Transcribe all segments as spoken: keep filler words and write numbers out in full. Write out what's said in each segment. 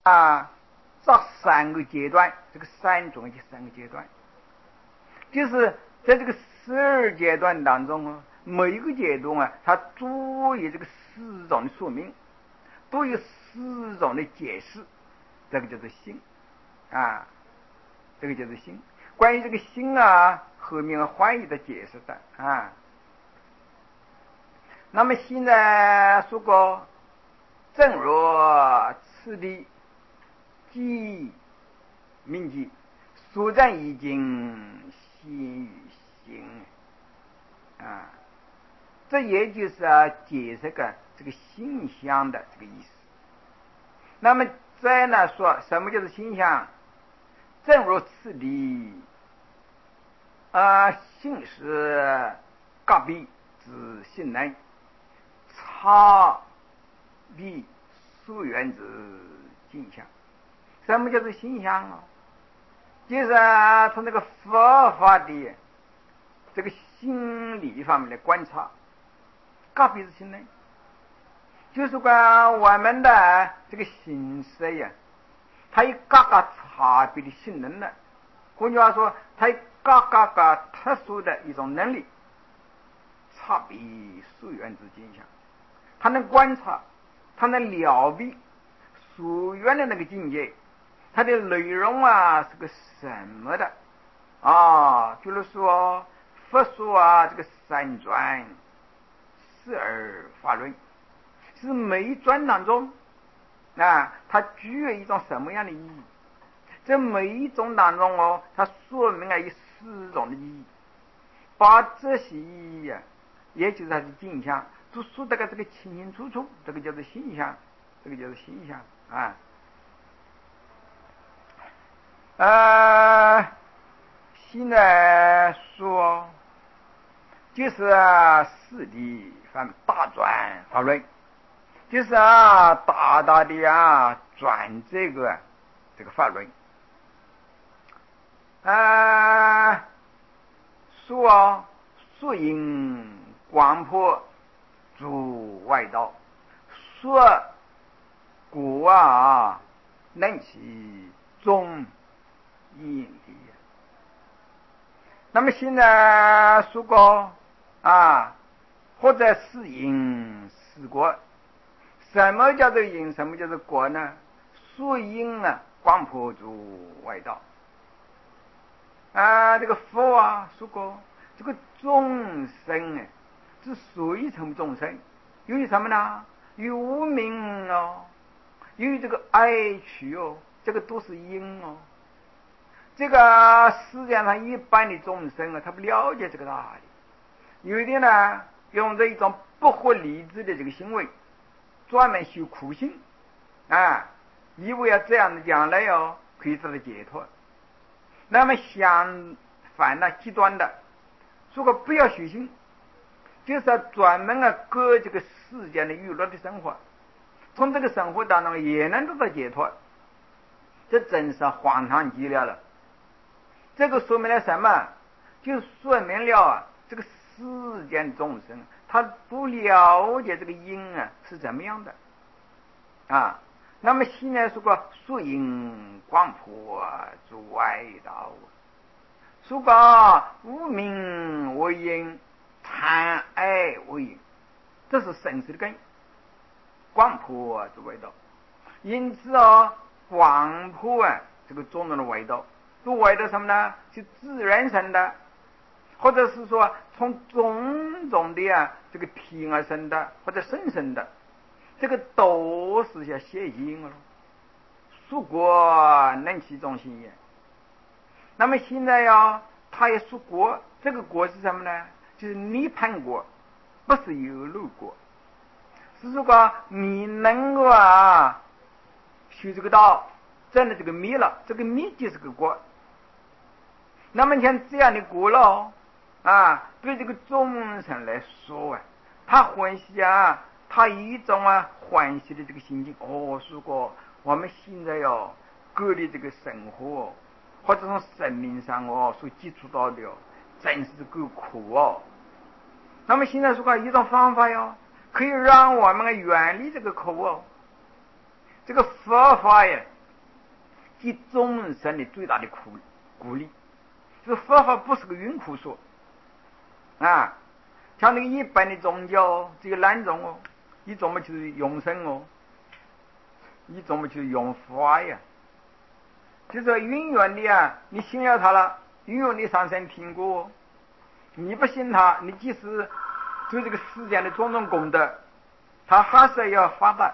啊，这三个阶段，这个三种的三个阶段，就是在这个十二阶段当中啊，每一个阶段啊，它都有这个四种的说明，都有四种的解释，这个叫做心啊，这个叫做心。关于这个心啊，后面欢喜的解释的啊。那么现在说过，正若次第即命即所占已经先于心啊，这也就是啊解释个这个心相的这个意思。那么再呢说什么叫做心相？正如次第啊，性是各必之性能，差必溯源之镜像。什么叫做心相啊？就是啊，从这个佛法的这个心理方面的观察，各必之性能，就是说我们的这个形色呀，它有各个差别的性能的。换句话说，它有各个个特殊的一种能力，差别溯源之镜像。它能观察，它能了别溯源的那个境界，它的内容啊是个什么的啊？比如说佛说啊，这个三转十二法论，是每一转当中啊，它具有一种什么样的意义？这每一种当中哦，它说明了有四种的意义，把这些意义啊，也就是它的镜像，都说得个这个清清楚楚，这个叫做心象，这个叫做心象啊。呃，现在说就是啊，四谛方面大转法论，就是啊，大大的啊转这个这个法论。啊，说啊，说因广破诸外道，说果啊能其中因地。那么现在说过啊，或者是因是果，什么叫做因？什么叫做果呢？说因啊，广破诸外道。啊，这个佛啊说过，这个众生啊，之所以成为众生，由于什么呢？由于无明哦，由于这个爱取哦，这个都是因哦。这个世界上一般的众生啊，他不了解这个道理，有的呢用这一种不合理智的这个行为，专门修苦行啊，以为要这样的将来哦可以得到解脱。那么相反呢，极端的，如果不要修行，就是要专门啊过这个世间的娱乐的生活，从这个生活当中也能得到解脱，这真是荒唐极了了。这个说明了什么？就说明了啊，这个世间众生他不了解这个因啊是怎么样的啊。那么现在说个说因广破诸外道，说个无明为因，贪爱为因，这是生死的根，广破诸外道。因此啊，广破啊这个种种的外道，这外道什么呢？是自然生的，或者是说从种种的啊这个体而生的，或者生生的。这个都是些邪因了，属果能其中心也。那么现在呀，他也属果，这个果是什么呢？就是涅槃果，不是有漏果。是说个你能够啊修这个道，真的这个灭了，这个灭就是个果。那么像这样的果了啊，对这个众生来说啊，他欢喜啊。他一种啊欢喜的这个心情哦，如果我们现在要过的这个生活，或者从生命上哦所接触到的，真是够苦哦。那么现在说一种方法哟，可以让我们远离这个苦哦。这个佛法呀， 及众生的最大的苦鼓励。这个佛法不是个云苦说啊，像那个一般的宗教，这个懒宗哦，一种嘛就是永生哦，一种嘛就是永法呀。就是说永远的啊，你信了他了，永远的上升苹果。你不信他，你即使做这个世间的种种功德，他还是要发达。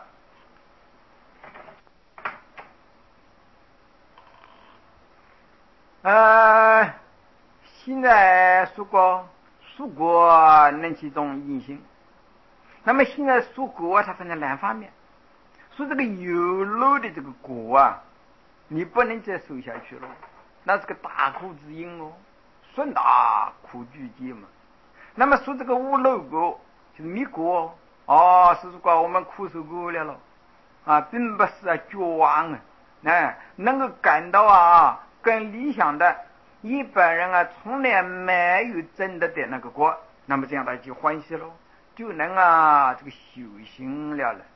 呃，现在说过属果能起一种隐性，那么现在属果它分成两方面，说这个有漏的这个果啊，你不能再受下去了，那是个大苦之因哦，顺大苦聚集嘛。那么说这个无漏果就是灭果哦，是说我们苦受过了了啊，并不是啊绝望啊，哎，能够感到啊更理想的一般人啊从来没有真的的那个果，那么这样他就欢喜了，就能啊这个修行了了。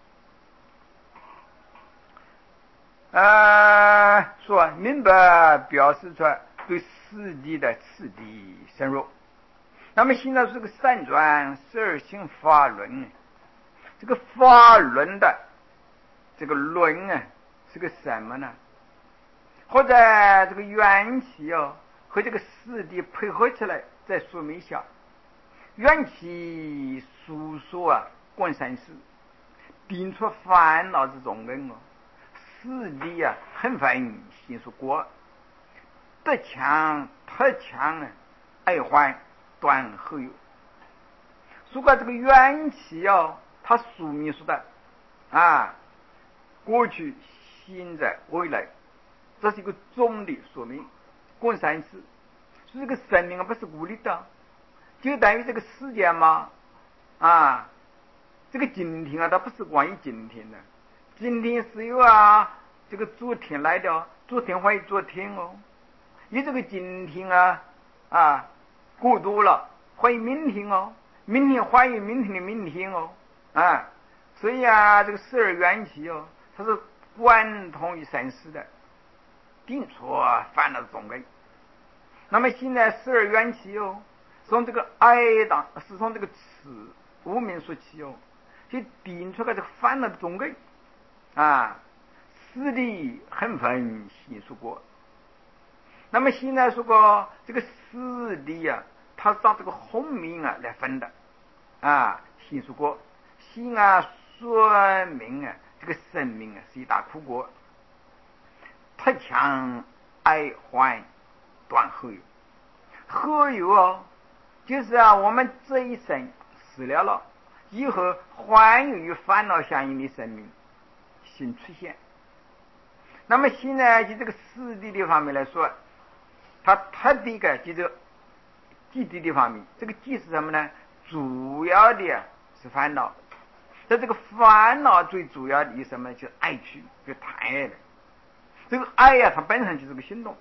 呃，说明白表示出对四谛的次第深入。那么现在是个三转十二行法轮，这个法轮的这个轮啊是个什么呢？或者这个缘起哦和这个四谛配合起来再说明一下。缘起诉说啊观三世，定出烦恼之中根哦。四谛啊很分心说果，得强特强啊爱还断后有。如果这个缘起哦，它说明说的啊，过去、现在、未来，这是一个总的说明。观三世，所以这个生命啊不是孤立的，就等于这个世界嘛啊，这个今天啊，它不是关于今天的，今天是有啊这个昨天来的，昨天还有昨天哦，你这个今天啊啊过多了，还有明天哦。明天还有明天的明天哦，啊，所以啊，这个十二缘起哦，它是贯通于三世的，定出烦恼的总根。那么现在十二缘起哦，从这个爱当是从这个此无明说起哦，就定出个这个烦恼的总根啊，四谛很分心说过。那么现在说过这个四谛啊，它是按这个红明啊来分的啊，心说过心啊说明啊这个生命啊是一大苦果，特强爱还断后有。后有哦，就是啊我们这一生死了了以后，还有与烦恼相应的生命新出现。那么现在就这个四谛的方面来说，它特别的就这个寂谛的方面，这个寂是什么呢？主要的是烦恼，在这个烦恼最主要的是什么？就是爱取，就贪爱的。这个爱呀、啊，它本身就是个行动。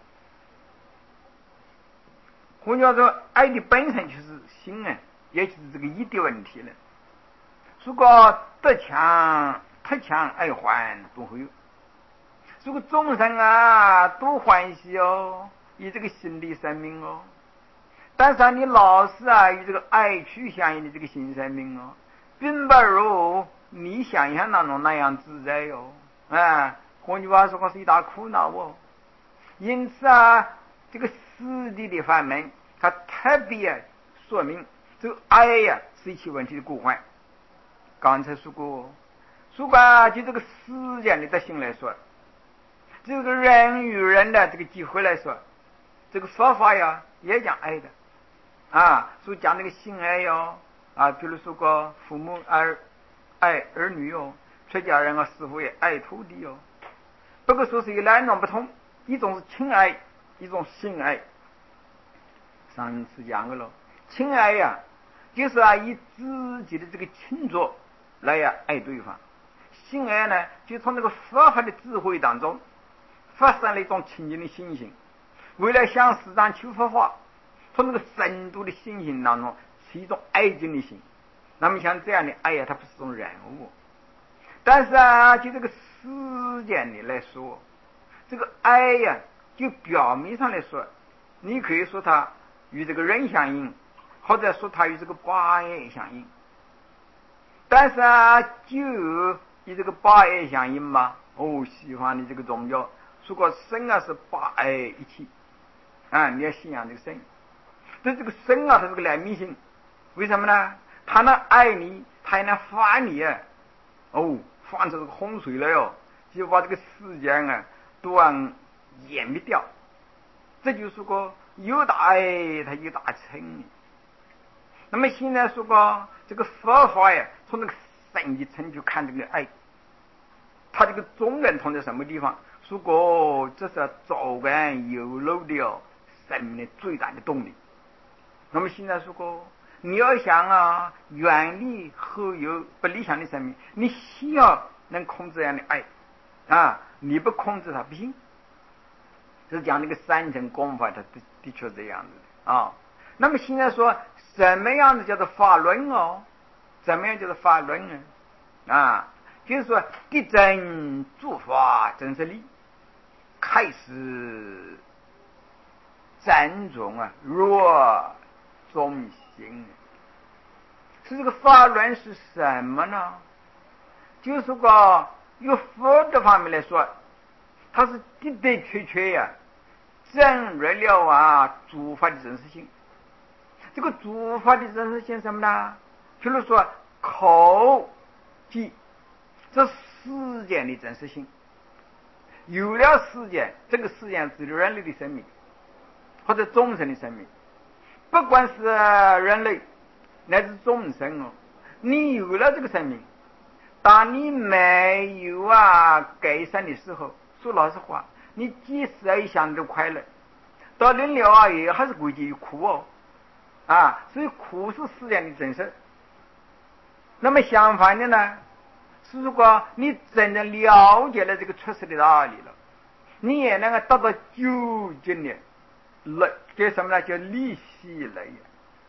换句话说，爱的本身就是心啊，也就是这个义的问题了。如果得强特强爱还都会有。如果众生啊都欢喜哦，以这个心的生命哦，但是啊你老是啊与这个爱取相应的这个新生命哦，并不如你想象当中那样自在哟、哦。啊，换句话说，是一大苦恼哦。因此啊，这个四谛的法门，它特别说明这个爱呀、啊、是一切问题的故患。刚才说过，如果就这个世间的德行来说，这个人与人的这个机会来说，这个说法呀也讲爱的啊，所以讲那个性爱哟啊，比如说个父母儿爱儿女哟，出家人啊师傅也爱徒弟哟。不过说是有两种不同，一种是亲爱，一种性爱。上次讲过了，亲爱呀、啊，就是啊以自己的这个亲作来呀、啊、爱对方；性爱呢，就从这个佛法的智慧当中发生了一种亲近的心性，为了向世上求佛法，从那个深度的心性当中是一种爱敬的心。那么像这样的爱呀、啊，它不是一种人物，但是啊，就这个世间的来说， 这个爱呀、啊，就表面上来说，你可以说它与这个人相应，或者说它与这个八爱相应。但是啊，就与这个八爱相应嘛。哦，西方的这个宗教说过神啊是八爱一起啊，你要信仰这个神。但这个神啊，它是个两面性，为什么呢？他能爱你，他也能翻你啊！哦，翻成这个洪水了哟，就把这个世间啊都让湮灭掉。这就是说过有大爱，它有大成。那么现在说过这个佛法呀，从那个神一层就看这个爱，他这个中人同在什么地方？说过这是早晚有漏的哦，生命的最大的动力。那么现在说过，你要想啊远离后有不理想的生命，你需要能控制这样的爱啊，你不控制它不行。是讲那个三层功法，它的的确这样子的啊。那么现在说什么样子叫做法轮哦？怎么样叫做法轮呢？啊，就是说地真诸法真实力，开始辗转啊，若中心。是这个法轮是什么呢？就是说个由佛的方面来说，它是的的确确呀、啊，证入了啊诸法的真实性。这个诸法的真实性什么呢？譬如说口即这世间的真实性。有了世间，这个世间是人类的生命或者众生的生命，不管是人类乃至众生哦，你有了这个生命，当你没有啊改善的时候，说老实话，你即使也想着快乐，到临了啊也还是归结于苦哦啊，所以苦是世间的真实。那么相反的呢，如果你真的了解了这个出世的道理了，你也能够得到究竟的乐，叫什么呢？叫利息乐呀，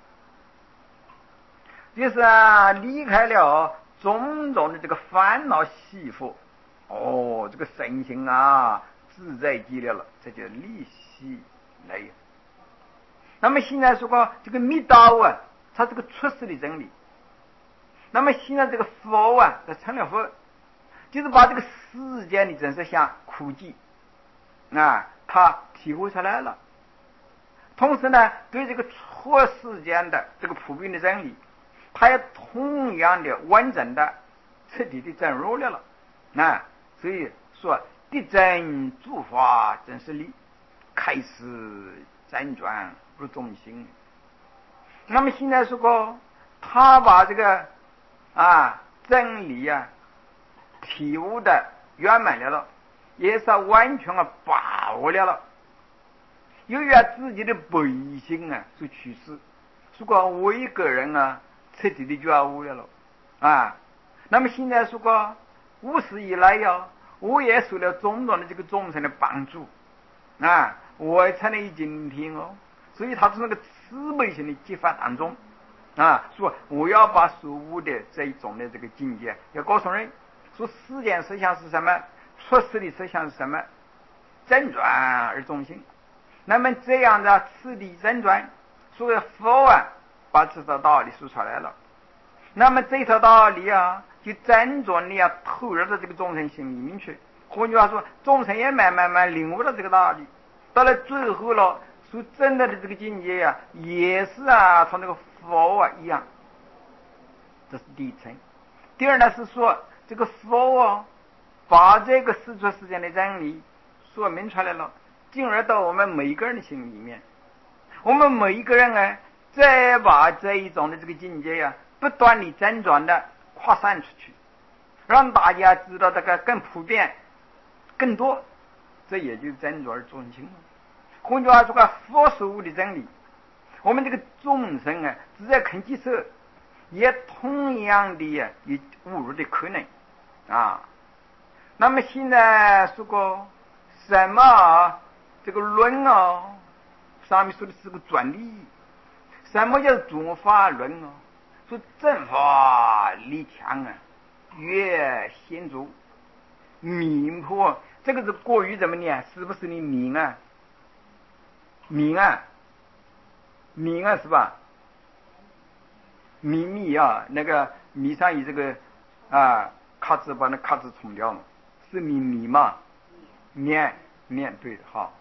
就是啊离开了种种的这个烦恼系缚，哦，这个身心啊自在极了了，这叫利息乐呀。那么现在说过这个密道啊，它是个出世的真理。那么现在这个佛啊，它成了佛，就是把这个世间的真实相苦寂啊，他体会出来了。同时呢，对这个出世间的这个普遍的真理，他也同样的完整的、彻底的证入了了。啊，所以说地真诸法真实理，开始辗转入中心。那么现在说过，他把这个啊真理啊体悟的圆满了了，也是完全啊把握了了。由于啊自己的本性啊所驱使，如果我一个人啊彻底的觉悟了了啊，那么现在说过无始以来呀、啊，我也受了种种的这个众生的帮助啊，我才能有今天哦。所以他从那个慈悲心的激发当中啊，说我要把所悟的这一种的这个境界要告诉人，说世间实相是什么，出世的实相是什么，辗转而中心。那么这样的次第辗转，所以佛啊把这套道理说出来了。那么这套道理啊，就辗转的啊投入到这个众生心里面去。换句话说，众生也慢慢慢领悟了这个道理，到了最后了，所证的这个境界呀、啊，也是啊，同那个佛啊一样。这是第一层。第二呢是说，这个佛啊，把这个世出世间的真理说明出来了，进而到我们每一个人的心里面。我们每一个人啊，再把这一种的这个境界呀、啊，不断的辗转的扩散出去，让大家知道这个更普遍、更多，这也就是辗转而中心了。换句话说，个佛所悟的真理，我们这个众生啊，只要肯接受，也同样的呀、啊，有误入的可能啊。那么现在说过什么这个论哦，上面说的是个专利。什么叫诸法论哦？说正法力强啊，越显著，名破这个是过于怎么念？是不是你明啊？明啊，明啊是吧？秘密啊，那个密上以这个啊，卡字把那卡字冲掉嘛，是秘密嘛？念念对的哈。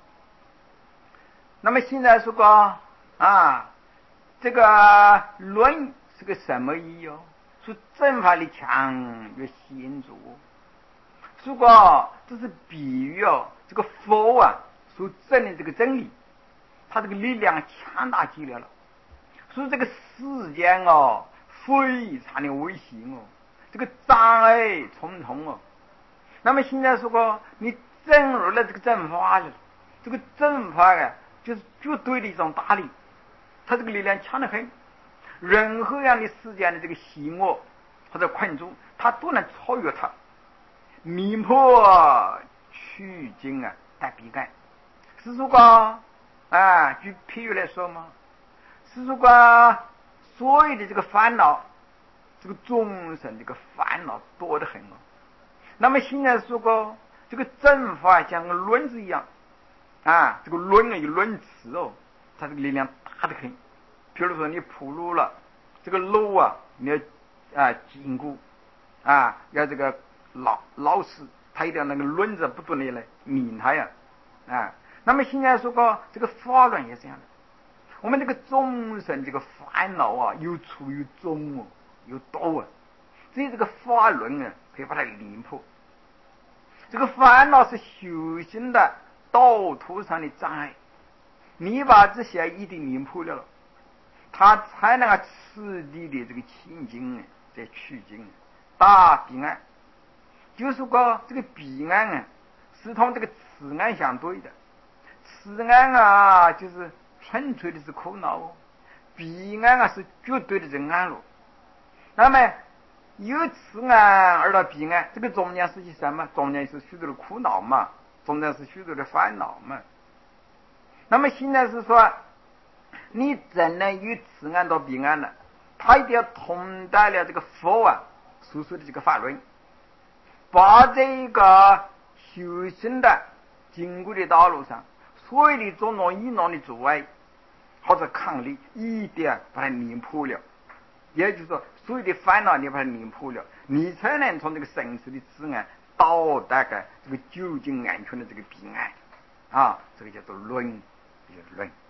那么现在说过啊，这个论是个什么意义哦？是正法的强越显著。如果这是比喻哦，这个佛啊所证的这个真理，它这个力量强大极了了。所以这个世间哦，非常的危险哦，这个障碍重重哦。那么现在说过，你证入了这个正法了，这个正法啊，就是绝对的一种大力，它这个力量强得很。任何样的世间的这个邪恶或者困住，它都能超越它。弥破取经啊，带彼岸。是如果啊，举譬如来说嘛，是如果所有的这个烦恼，这个众生这个烦恼多得很哦。那么现在说过这个正法像个轮子一样啊，这个轮啊有轮磁哦，它这个力量大得很。比如说你铺路了，这个路啊你要啊坚固啊，要这个老老实，它一定要那个轮子不断的来拧它呀啊。那么现在说过这个法轮也是这样的，我们这个众生这个烦恼啊，有粗有重哦，有多啊，只有这个法轮啊可以把它拧破。这个烦恼是修行的道途上的障碍，你把这些一定拧破了，他才能够此地的这个清净在取经大彼岸。就是说这个彼岸啊是同这个此岸相对的，此岸啊就是纯粹的是苦恼哦，彼岸啊是绝对的是安乐。那么由此岸而到彼岸，这个中间是什么？中间是许多的苦恼嘛，中间是许多的烦恼嘛。那么现在是说你真能由此岸到彼岸了，他一定要通达了这个佛啊所说的这个法轮，把这个修行的经过的道路上所有的种种异能的阻碍或者抗力，一定把它拧破了。也就是说，所有的烦恼你把它拧破了，你才能从这个生死的之岸到达个这个究竟安全的这个彼岸啊，这个叫做论，叫做论。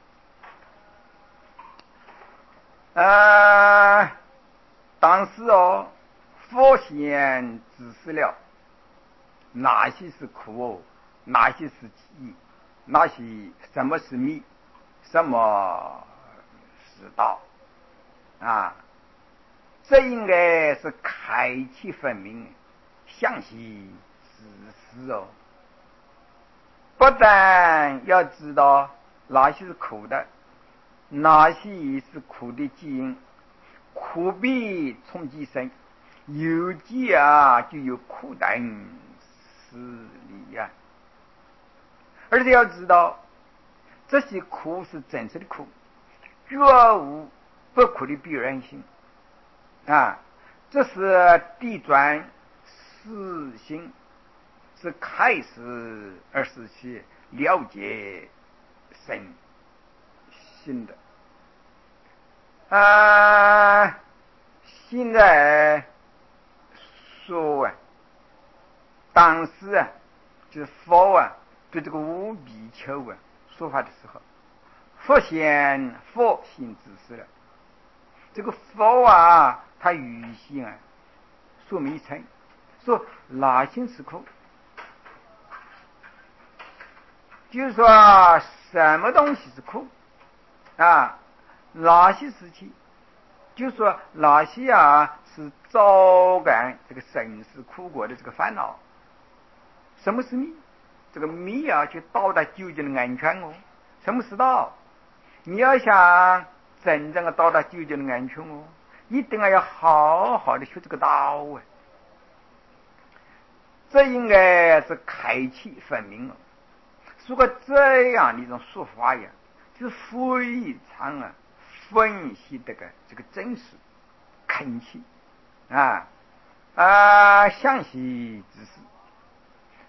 呃，当时哦，佛先指示了哪些是苦哦，哪些是集，哪些什么是密，什么是道啊？这应该是开启分明，详细指示哦。不但要知道哪些是苦的，哪些是苦的基因，苦必从己生，有己啊就有苦等事理呀、啊。而且要知道这些苦是真实的苦，绝无不苦的必然性啊！这是地转四心，是开始而使其了解神性的啊。现在说啊，当时啊，就是佛啊对这个五比丘啊说法的时候，佛先佛先指示了。这个佛啊，他语先啊说明一层，说哪些是苦，就是说什么东西是苦啊，哪些事情，就是说哪些啊是招感这个生死苦果的这个烦恼。什么是密？这个密啊，就到达究竟的安全哦。什么是道？你要想真正的到达究竟的安全哦，一定要好好的学这个道啊。这应该是开启分明了。如果这样的一种说法呀，就是非常啊分析这个这个真实恳切啊啊详细之事。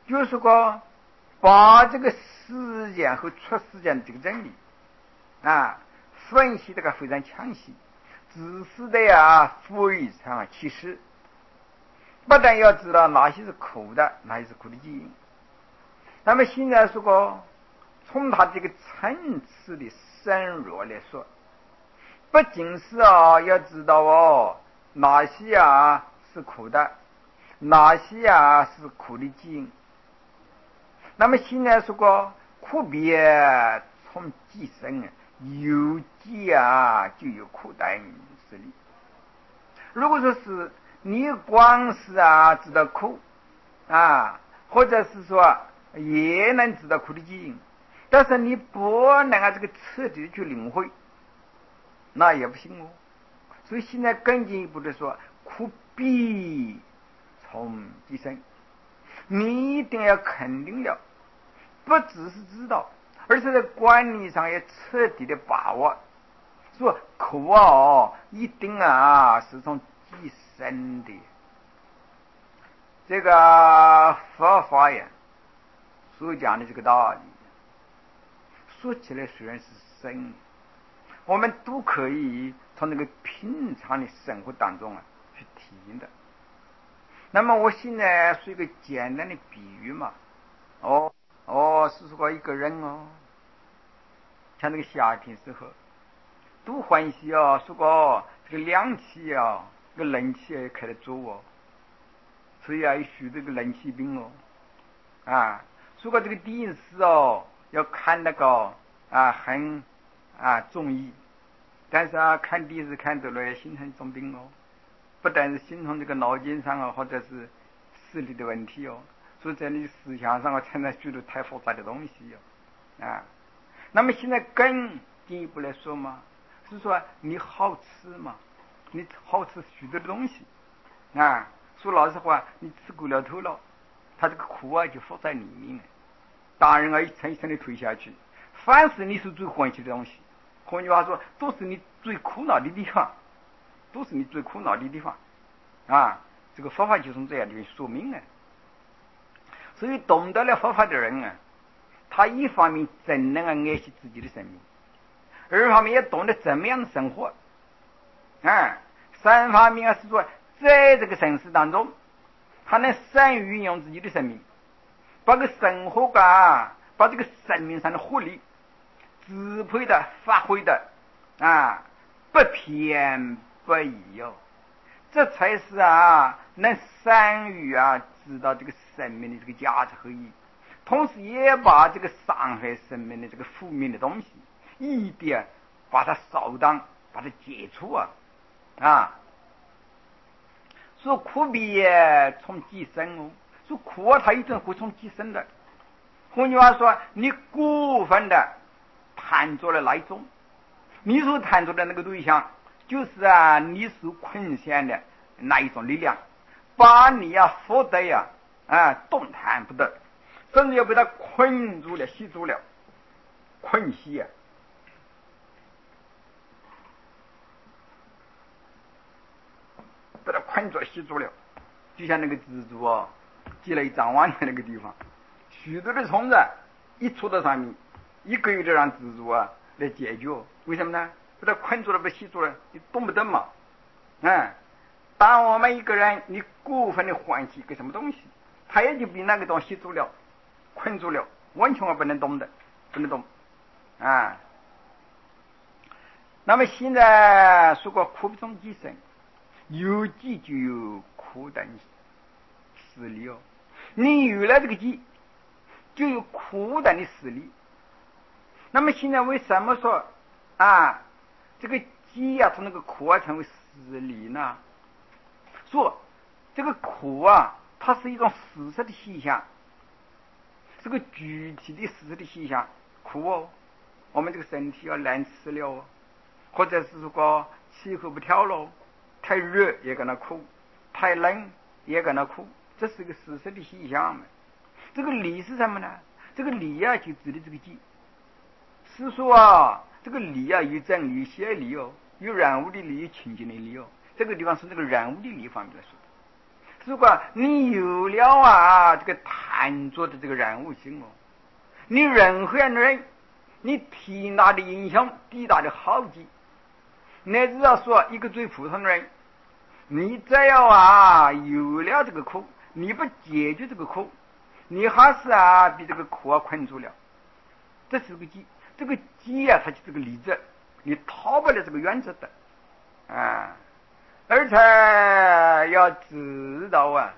就是说把这个实践和出实践这个真理啊分析这个非常详细，仔细的呀非常其实，不但要知道哪些是苦的，哪些是苦的基因。那么现在说从他这个层次的深入来说，不仅是啊要知道哦哪些啊是苦的，哪些啊是苦的基因。那么现在说过苦别从即生，有即啊就有苦等实力。如果说是你光是啊知道苦啊，或者是说也能知道苦的基因，但是你不能啊这个彻底的去领会，那也不行哦。所以现在更进一步的说，苦必从即生，你一定要肯定了，不只是知道，而且在观念上也彻底的把握，说苦啊一定啊是从即生的。这个佛法呀所讲的这个道理，说起来虽然是深，我们都可以从那个平常的生活当中啊去体验的。那么我现在说一个简单的比喻嘛，哦哦是说一个人哦，像那个夏天时候都欢喜哦，说过这个凉气啊，这个冷气也开得足哦，所以啊有许多个冷气病哦啊，说过这个电视哦要看那个啊很啊中意，但是啊看电视看多了也形成一种病哦，不但是形成这个脑筋上啊或者是视力的问题哦，所以在你思想上啊产生许多太复杂的东西哦啊。那么现在更进一步来说嘛，是说你好吃嘛，你好吃许多的东西啊，说老实话，你吃过了头了，他这个苦啊就放在里面了，当然啊一层一层的推下去，凡是你是最欢喜的东西，换句话说都是你最苦恼的地方，都是你最苦恼的地方啊，这个佛法就从这样的说明了。所以懂得了佛法的人啊，他一方面真能啊爱惜自己的生命，二方面也懂得怎么样生活啊，三方面啊是说在这个城市当中，他能善于运用自己的生命，把个生活感，把这个生命上的活力支配的发挥的啊不偏不倚哦，这才是啊能善于啊知道这个生命的这个价值和意义，同时也把这个伤害生命的这个负面的东西一点把它扫荡，把它解除啊啊。说苦必从即生哦，说苦啊它一定会从即生的。换句话说，你过分的贪着了那一种，你所贪着的那个对象就是啊你所困陷的那一种力量，把你呀佛得呀啊动弹不得，甚至要被他困住了吸住了，困吸呀、啊被他困住吸住了，就像那个蜘蛛哦系了一张网在那个地方，许多的虫子一戳到上面，一个一个让蜘蛛啊来解决，为什么呢？被他困住了，被吸住了，你动不动嘛。嗯，当我们一个人你过分的欢喜一个什么东西，他也就被那个东西吸住了，困住了，完全不能动的，不能动啊。那么现在说过苦中即生，有即就有苦等实力哦，你有了这个即，就有苦等的实力。那么现在为什么说啊这个即啊从那个苦啊成为实力呢？说这个苦啊它是一种事实的现象，是个具体的事实的现象。苦哦，我们这个身体要难吃了哦，或者是说气候不调了，太热也跟它苦，太冷也跟它苦，这是个事实的现象嘛。这个理是什么呢？这个理啊就指的这个即，是说啊这个理啊有真理邪理哦，有人物的理有情境的理哦，这个地方是这个人物的理方面来说的。 如果你有了啊这个贪着的这个人物性哦，你任何样的人，你挺大的影响，抵大的好奇，乃至要说一个最普通的人，你只要啊有了这个苦，你不解决这个苦，你还是啊比这个苦啊困住了。这是个机，这个机啊它就是个例子，你逃不了这个原则的啊。而且要知道啊，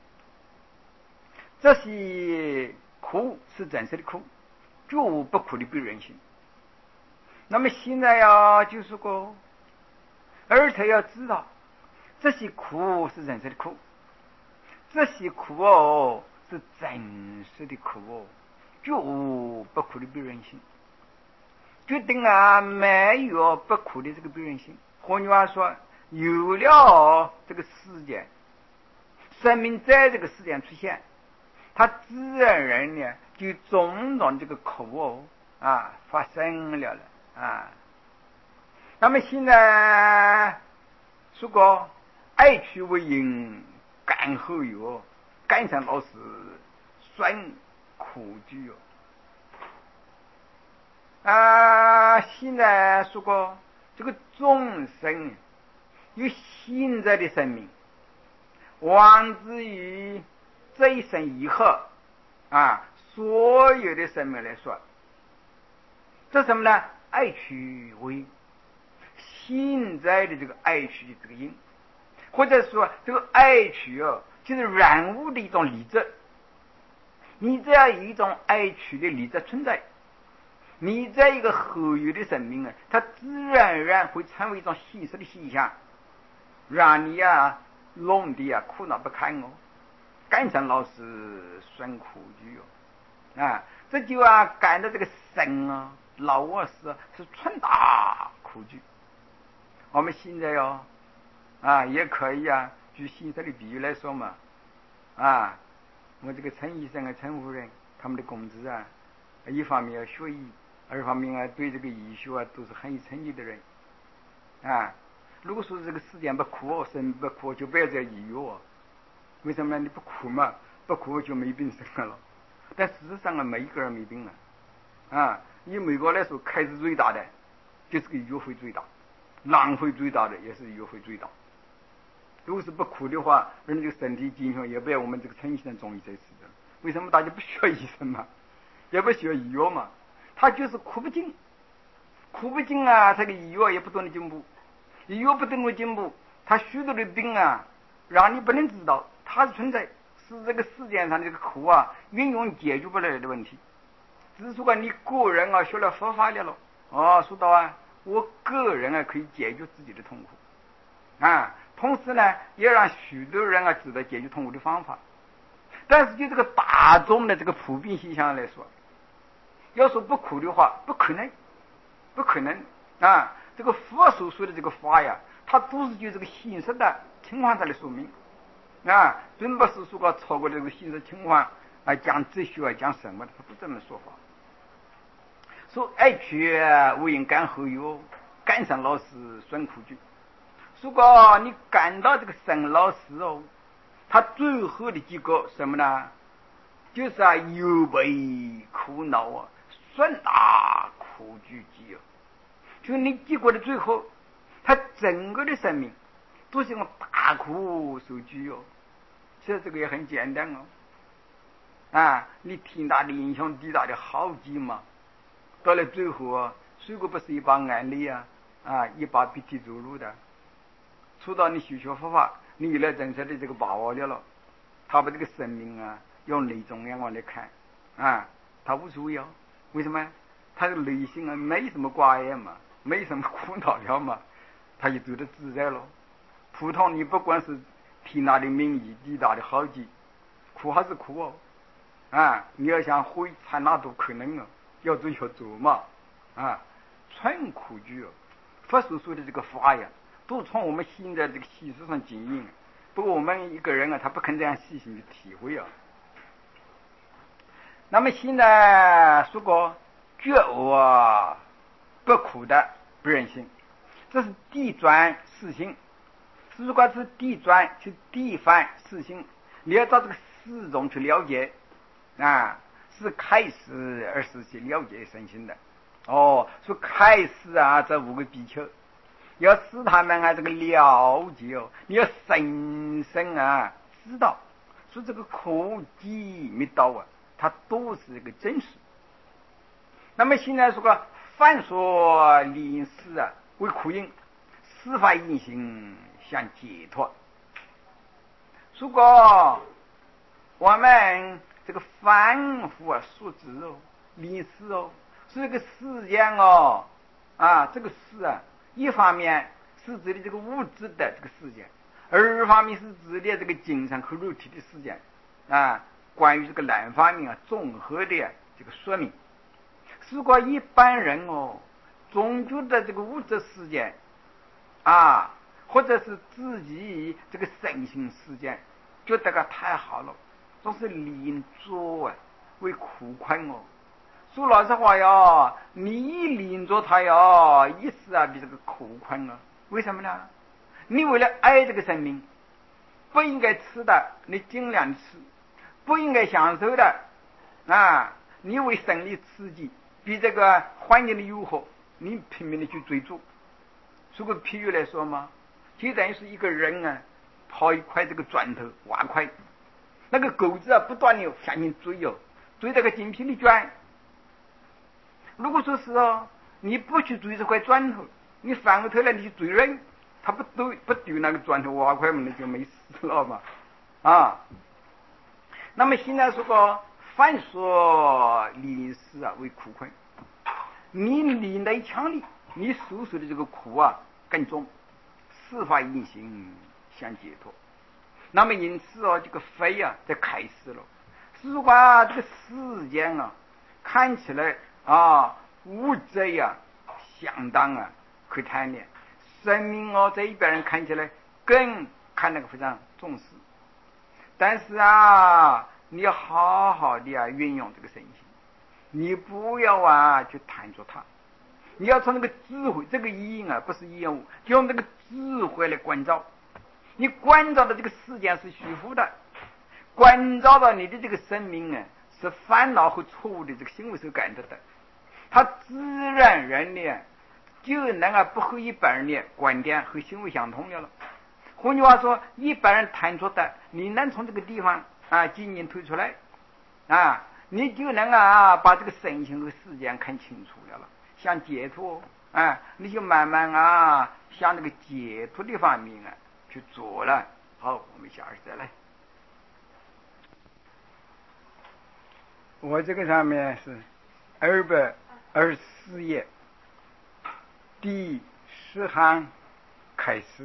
这些苦是真实的苦，绝无不苦的必然性。那么现在呀，就是说，而且要知道，这些苦是真实的苦，这些苦哦是真实的苦哦，绝无不苦的必然性。决定啊，没有不苦的这个必然性。换句话说，有了这个事件，生命在这个事件出现，它自然而然呢就种种这个苦哦啊发生了了啊。那么现在如果爱去为因，感后有，感上老是酸苦居哦。啊，现在说过这个众生有现在的生命，往至于这一生以后啊，所有的生命来说，这什么呢？爱取为现在的这个爱取的这个因，或者说这个爱取哦，就是人物的一种理智。你只要有一种爱取的理智存在，你在一个后有的生命啊，它自然而然会成为一种现实的现象，让你啊弄得啊苦恼不堪哦，感上老是酸苦居哦啊，这就啊感到这个生啊老啊是是穿大苦居。我们现在哦啊也可以啊举现实的比喻来说嘛啊，我这个陈医生啊陈夫人他们的工资啊，一方面要学医，二方面啊对这个医学啊都是很有成绩的人啊。如果说这个时间不苦哦，生不苦就不要再医药哦。为什么呢？你不苦嘛，不苦就没病生了。但事实上啊，没一个人没病啊。啊，以美国来说，开支最大的就是个医药费最大，浪费最大的也是医药费最大。如果是不苦的话，人这个身体健康也不要我们这个陈医生中医在死的。为什么大家不需要医生嘛，也不需要医药嘛？他就是苦不尽，苦不尽啊，他的医药也不断的进步，医药不断的进步，他许多的病啊，让你不能知道它是存在，是这个世界上的这个苦啊，永远解决不了的问题。只是说你个人啊学了佛法了了，哦，说到啊，我个人啊可以解决自己的痛苦啊，同时呢，也让许多人啊知道解决痛苦的方法。但是就这个大众的这个普遍现象来说，要说不苦的话，不可能，不可能啊！这个佛所说的这个法呀，它都是就这个现实的情况上来说明啊，并不是说个超过这个现实情况啊讲哲学啊讲什么的，他不这么说法。说爱去为因感后有，感上老师酸苦居。如果你感到这个生老死哦，他最后的结果什么呢？就是啊有悲苦恼啊，酸大苦居极哦。就你结果的最后，他整个的生命都是用大苦受居哦。其实这个也很简单哦。啊，你挺大的影响，地大的好奇嘛。到了最后啊，水果不是一把眼泪啊，啊，一把鼻涕走路的。除到你修学佛法，你有了真实的这个把握了了，他把这个生命啊用内种眼光来看啊，他无所谓哦。为什么？他的内心啊没什么挂碍嘛，没什么苦恼了嘛，他就走得自在了。普通你不管是天大的名义，地大的好奇，苦还是苦哦啊！你要想毁惨那都可能啊，要做要做嘛啊，纯苦居哦。佛所说的这个法呀，都从我们现在这个细思上经验。不过我们一个人啊，他不肯这样细心去体会啊。那么现在说过觉悟啊，不苦的不忍心，这是地转四心。 如果是地转去地翻事情，你要照这个四种去了解啊，是开始而是去了解身心的。哦，说开始啊，这五个比丘要使他们啊这个了解哦，你要深深啊知道，说这个苦集没到啊，它都是一个真实。那么现在说个凡所临事啊为苦因，司法因行向解脱。如果我们这个凡夫啊所知哦，临事哦，是这个世间哦啊，这个事啊，一方面是指的这个物质的这个世界，二方面是指的这个精神和肉体的世界啊。关于这个两方面啊，综合的这个说明。如果一般人哦，总觉得这个物质世界啊，或者是自己这个身心世界，觉得个太好了，总是临着啊为苦困哦。说老实话哟，你一临着他哟，一时啊比这个苦困啊。为什么呢？你为了爱这个生命，不应该吃的你尽量吃，不应该享受的啊，你为生理刺激，比这个环境的诱惑，你拼命的去追逐。如果譬喻来说嘛，就等于是一个人啊，抛一块这个砖头瓦块，那个狗子啊不断的向前追哦，追这个筋疲力倦。如果说是哦，你不去追这块砖头，你反过头来你去追人，他不丢不丢那个砖头瓦块嘛，那就没事了嘛啊。那么现在说个凡所临事啊为苦困，你临内强力，你所受的这个苦啊更重，司法因行相解脱。那么因此哦，这个非啊在开始了。如果啊这个世间啊看起来啊物质呀、啊、相当啊可贪恋，生命哦这一边人看起来更看那个非常重视。但是啊，你要好好的啊运用这个身心，你不要啊去贪着它，你要从那个智慧，这个因啊不是厌恶，就用这个智慧来关照。你关照的这个世间是虚浮的，关照到你的这个生命啊是烦恼和错误的这个行为所感到的，他自然人呢就能啊不和一般人的观点和行为相同的了。换句话说，一般人贪着的，你能从这个地方啊仅仅推出来啊，你就能啊把这个身心和世间看清楚了了，想解脱啊，你就慢慢啊向那个解脱的方面啊去做了。好，我们下次再来。我这个上面是二百二十四页第十行开始，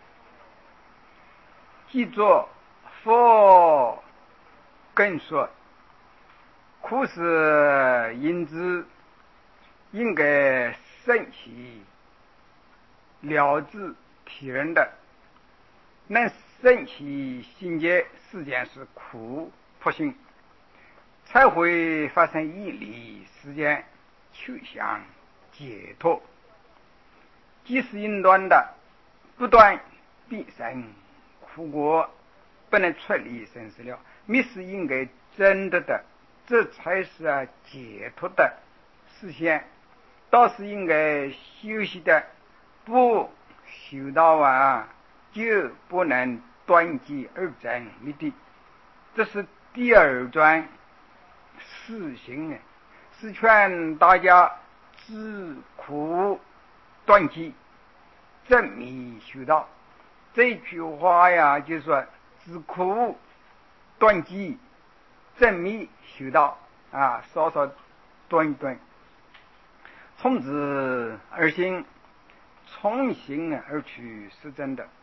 记作佛更说，苦是因之，应该生起了知体人的，能生起心结世间是苦迫性，才会发生义理世间求向解脱。即是因断的，不断必生苦果，不能出离生死了。密是应该真的的，这才是啊解脱的实现。倒是应该休息的，不修道啊，就不能断机而证密的。这是第二段实行啊，是劝大家自苦断机证密修道。这句话呀，就是说自苦断机证密修道啊，稍稍断一断，从之而行，从行而去是真的。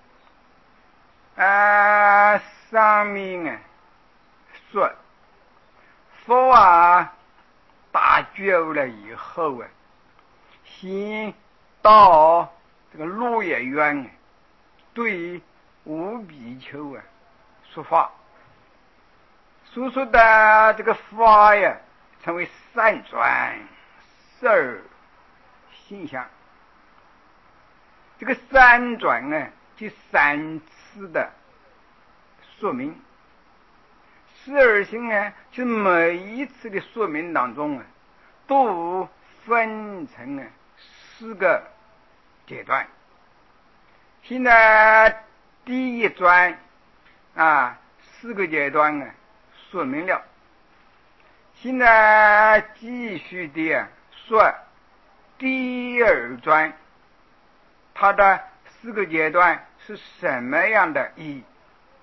啊，上面啊说佛啊大觉悟了以后啊，先到这个鹿野苑对五比丘啊说法，所说的这个法呀称为三转十二现象。这个三转呢第三次的说明。十二星呢，就每一次的说明当中啊，都分成啊四个阶段。现在第一段啊，四个阶段啊说明了。现在继续的啊说第二段，它的四个阶段是什么样的意义？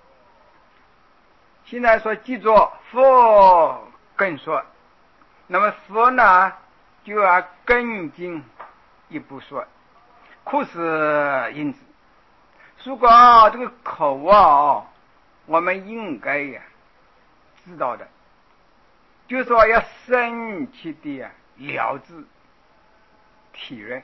现在说记住佛更说，那么佛呢就要更进一步说，苦是因子。如果这个口啊，我们应该呀知道的，就是说要深切的啊了知体认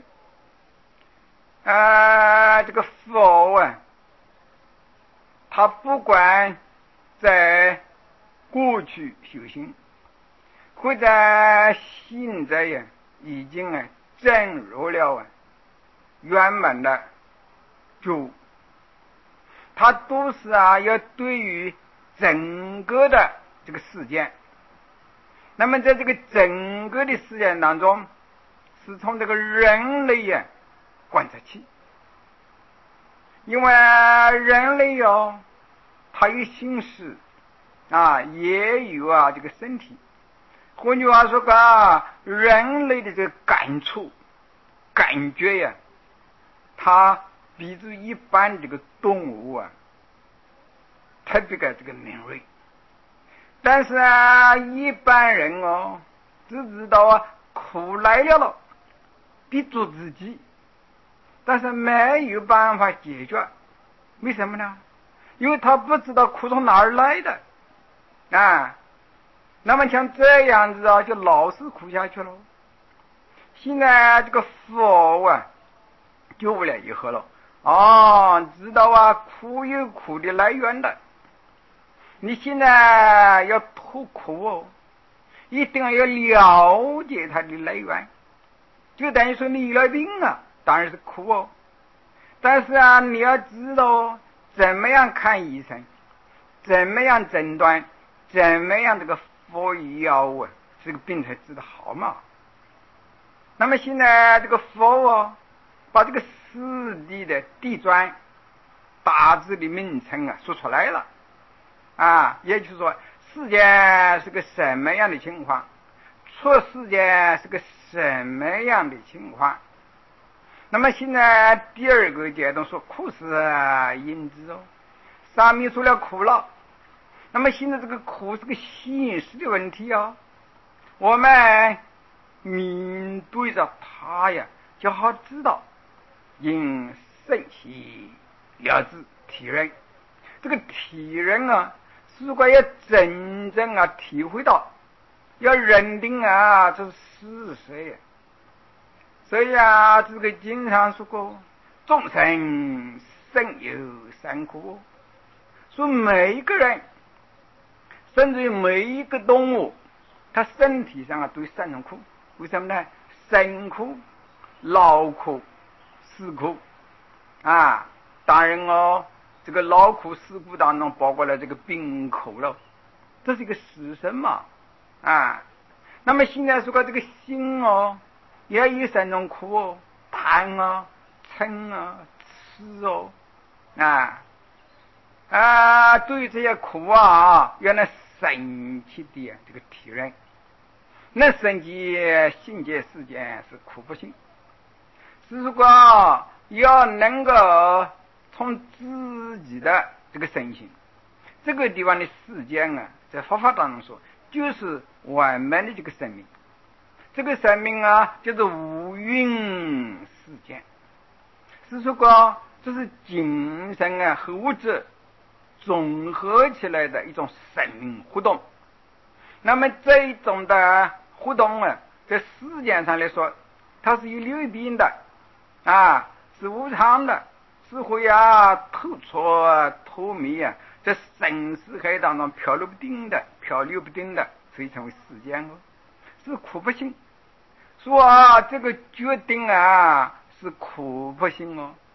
啊，这个佛啊，他不管在过去修行，或者现在呀已经啊证入了啊圆满的就他都是啊要对于整个的这个事件，那么在这个整个的事件当中，是从这个人类呀观察起，因为人类哦，他有心识啊，也有啊这个身体。换句话说啊，人类的这个感触、感觉呀，它比之一般这个动物啊，特别的这个敏锐。但是啊，一般人哦，只知道啊苦来了了，逼住自己，但是没有办法解决。为什么呢？因为他不知道苦从哪儿来的啊。那么像这样子啊，就老是苦下去了。现在这个佛啊，救不了以后了哦，知道啊，苦有苦的来源的。你现在要脱苦哦，一定要了解它的来源。就等于说你有了病啊，当然是苦哦。但是啊，你要知道怎么样看医生，怎么样诊断，怎么样这个服药啊，这个病才治得好嘛。那么现在这个佛哦，把这个四谛的谛专大致的名称啊说出来了啊，也就是说世界是个什么样的情况，出世界是个什么样的情况。那么现在第二个阶段说苦是因子哦，上面说了苦了，那么现在这个苦是个现实的问题啊，我们面对着它呀，就好知道应慎其了知体认。这个体认啊，如果要真正啊体会到，要认定啊这是事实呀。所以啊，这个经常说过，众生生有三苦，说每一个人，甚至于每一个动物，它身体上啊都有三种苦。为什么呢？生苦、老苦、死苦啊。当然哦，这个劳苦死苦当中包括了这个病苦了，这是一个事实嘛啊。那么现在说个这个心哦，也有三种苦哦，贪啊、嗔啊、痴哦啊啊，对于这些苦啊，原来深切的这个体认。那生界性界世间是苦不性，如果要能够从自己的这个身心这个地方的世间啊，在佛法当中说，就是完满的这个生命。这个生命啊，就是五蕴世间，是说过这是精神啊和物质综合起来的一种生命活动。那么这一种的活动啊，在世间上来说，它是有流变的啊，是无常的，是会啊透出透迷啊，在生死海当中漂流不定的，漂流不定的，所以称为世间哦，是苦不性。说啊，这个决定啊是苦不性哦，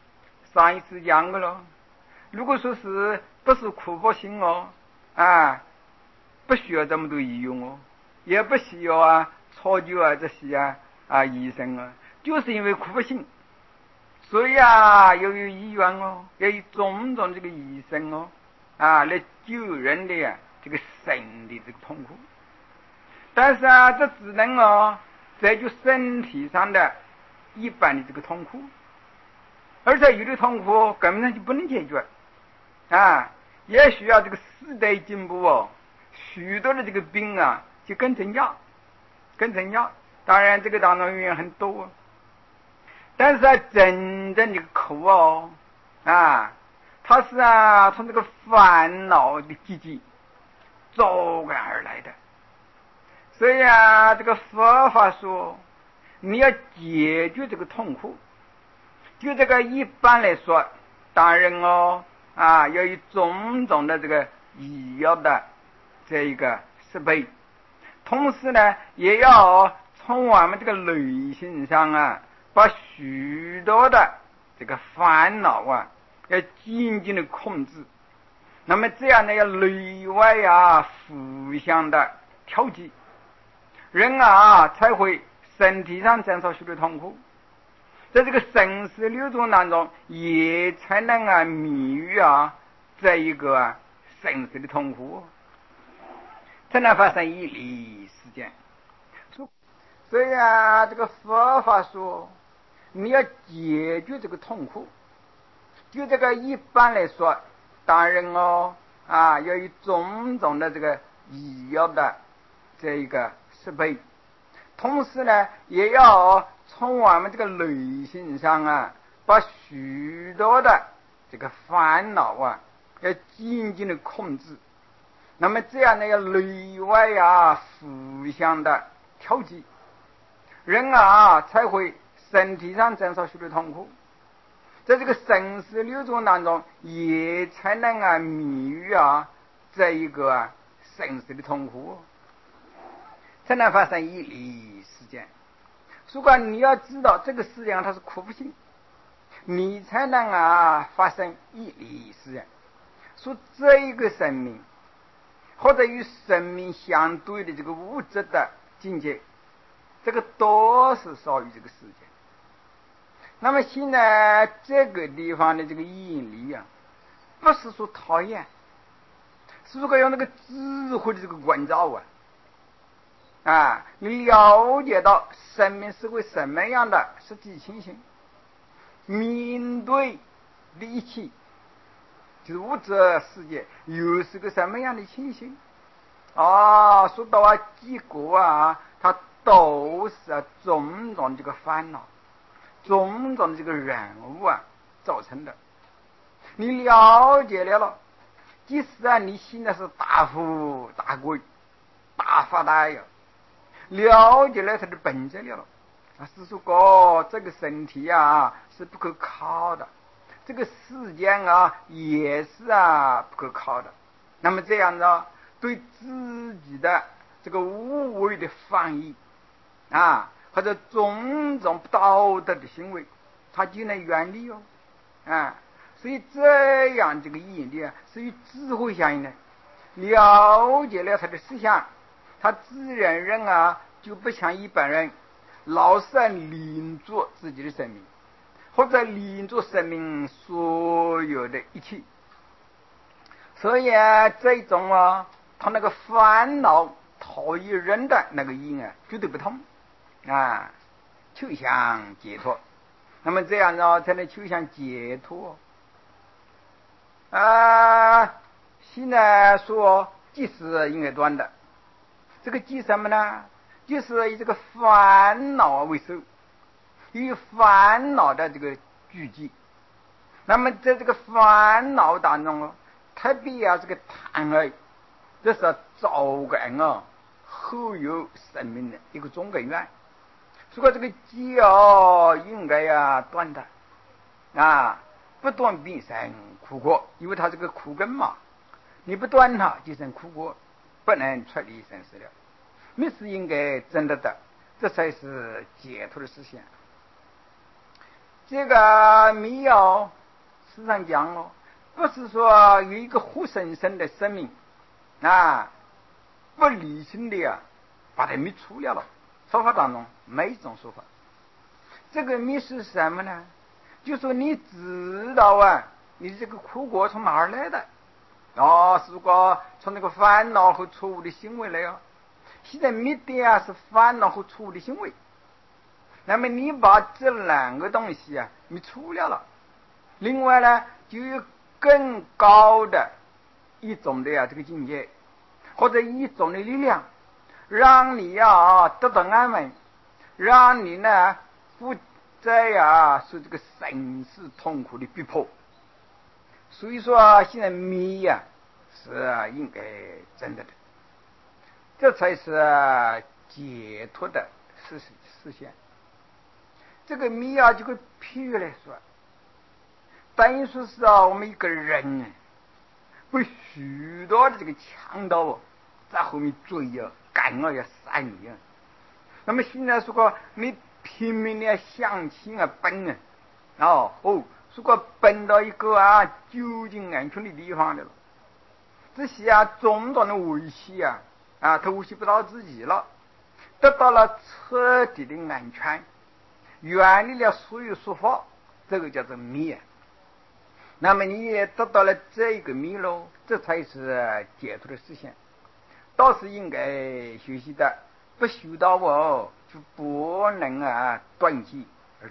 上一次讲过了。如果说是不是苦迫性哦，啊，不需要这么多医用哦，也不需要啊草酒啊这些啊啊医生啊，就是因为苦迫性，所以啊要有医院哦，要有种种这个医生哦，啊来救人的呀、啊、这个神的这个痛苦。但是啊，这只能哦解决身体上的一般的这个痛苦，而且有的痛苦根本上就不能解决啊，也需要这个时代进步哦，许多的这个病啊就更增加，更增加。当然这个当中原因很多、哦，但是啊，真正的苦哦啊，它是啊从这个烦恼的积极召唤而来的。所以啊，这个佛法说，你要解决这个痛苦，就这个一般来说，当然哦啊，要有种种的这个医药的这一个设备，同时呢，也要从我们这个内心上啊，把许多的这个烦恼啊，要紧紧的控制。那么这样呢，要内外啊互相的调剂。人啊才会身体上减少许多痛苦，在这个生死流动当中也才能啊免于啊这一个啊生死的痛苦，才能发生一离事件。所以啊这个佛法说你要解决这个痛苦，就这个一般来说，当然哦啊要有种种的这个医药的这一个设备，同时呢，也要从我们这个内心上啊，把许多的这个烦恼啊，要紧紧的控制。那么这样呢，要内外啊互相的调剂，人啊才会身体上减少许多痛苦，在这个生死流动当中，也才能啊免于啊这一个啊生死的痛苦，才能发生一离事件。如果你要知道这个世界上它是苦不性，你才能啊发生一离事件。说这一个生命或者与生命相对的这个物质的境界，这个都是少于这个世界。那么现在这个地方的这个引力啊，不是说讨厌，是如果用那个智慧的这个关照啊啊，你了解到生命是为什么样的实际情形，面对的一切就是物质世界又是个什么样的情形啊？说到啊结果啊，它都是啊种种这个烦恼，种种的这个人物啊造成的。你了解了了，即使啊你现在是大富大贵大发达呀，了解了它的本质了了，是说这个身体啊是不可靠的，这个世间啊也是啊不可靠的。那么这样呢，对自己的这个无谓的放逸啊，或者种种不道德的行为，他就能远离哦啊。所以这样这个引力啊，是与智慧相应的。了解了他的思想，他自然人啊就不像一般人老是领着自己的生命，或者领着生命所有的一切。所以啊，这种啊，他那个烦恼讨厌人的那个因啊，绝对不同啊，求向解脱。那么这样呢，才能求向解脱啊。现在说即是应该断的，这个即什么呢？就是以这个烦恼为首，以烦恼的这个聚集。那么在这个烦恼当中哦，特别啊这个贪爱，这是造感啊后有生命的一个总根源。如果这个结哦应该呀断的啊，不断必生苦果，因为它这个苦根嘛，你不断它就生苦果，不能脱离生死了。你是应该真的的，这才是解脱的实现。这个没有时常讲哦，不是说有一个活生生的生命啊，不理性的啊，把它灭除了了。说法当中没这种说法。这个灭是什么呢？就说你知道啊，你这个苦果从哪儿来的？哦，如果从那个烦恼和错误的行为来啊。现在灭的啊是烦恼和错误的行为。那么你把这两个东西啊灭除了了，另外呢就有更高的一种的呀、啊、这个境界，或者一种的力量，让你啊得到安稳，让你呢不再啊受这个生死痛苦的逼迫。所以说现在灭呀、啊、是、啊、应该真的的，这才是、啊、解脱的实实现。这个灭啊，就个譬喻来说，等于说是啊，我们一个人被许多的这个强盗哦，在后面追啊、赶啊、要杀你啊。那么现在如果你拼命的向前啊奔啊，哦哦，如果奔到一个啊就近安全的地方来了，这些啊种种的危险啊啊，他威胁不到自己了，得到了彻底的安全。远离了所有束缚，这个叫做灭。那么你也得到了这个灭喽，这才是解脱的实现。倒是应该学习的，不修道哦，就不能啊断气。